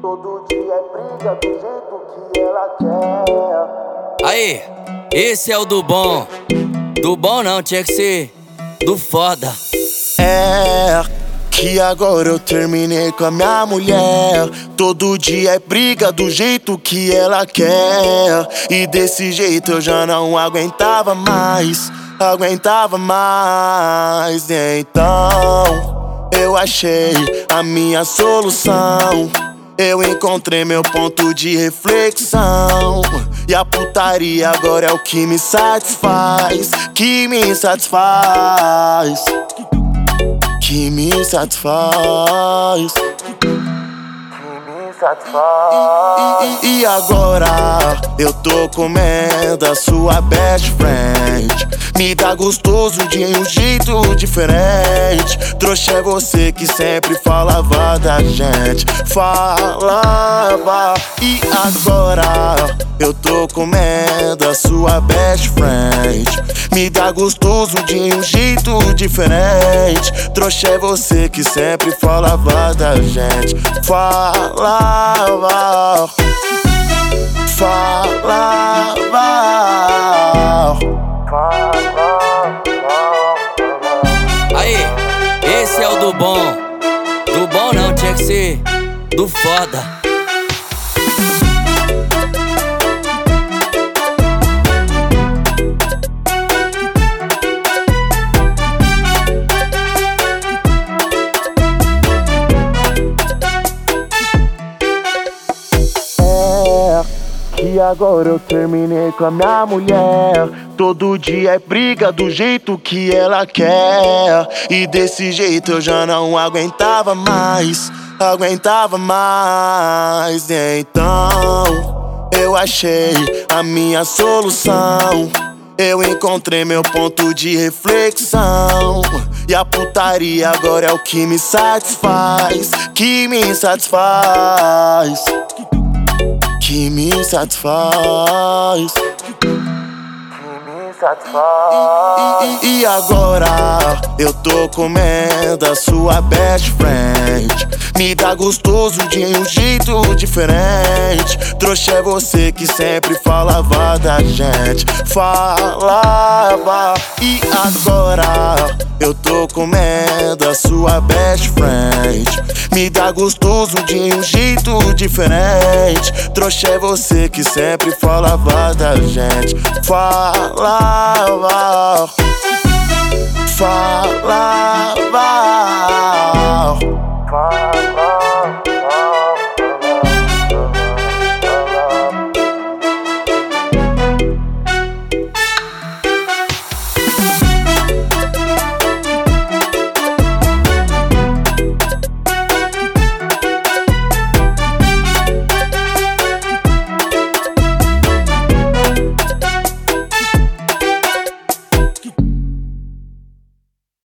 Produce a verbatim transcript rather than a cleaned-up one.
Todo dia é briga do jeito que ela quer. Aí, esse é o do bom. Do bom não, tinha que ser do foda. É que agora eu terminei com a minha mulher. Todo dia é briga do jeito que ela quer. E desse jeito eu já não aguentava mais. Aguentava mais. Então eu achei a minha solução. Eu encontrei meu ponto de reflexão. E a putaria agora é o que me satisfaz. Que me satisfaz. Que me satisfaz. satisfaz. E, e, e agora eu tô comendo a sua best friend. Me dá gostoso de um jeito diferente. Trouxa é você que sempre falava da gente. Falava. E agora eu tô comendo a sua best friend. Me dá gostoso de um jeito diferente. Trouxa é você que sempre falava da gente. Falava. Falava. Aí, esse é o do bom. Do bom não, tinha que ser do foda. E agora eu terminei com a minha mulher. Todo dia é briga do jeito que ela quer. E desse jeito eu já não aguentava mais. Aguentava mais. Então eu achei a minha solução. Eu encontrei meu ponto de reflexão. E a putaria agora é o que me satisfaz. Que me satisfaz. Que me satisfaz. Que me satisfaz. E, e, e agora eu tô comendo a sua best friend. Me dá gostoso de um jeito diferente. Trouxa é você que sempre falava da gente. Falava. E agora eu tô comendo a sua best friend. Me dá gostoso de um jeito diferente. Trouxa é você que sempre falava da gente. Falava. Falava.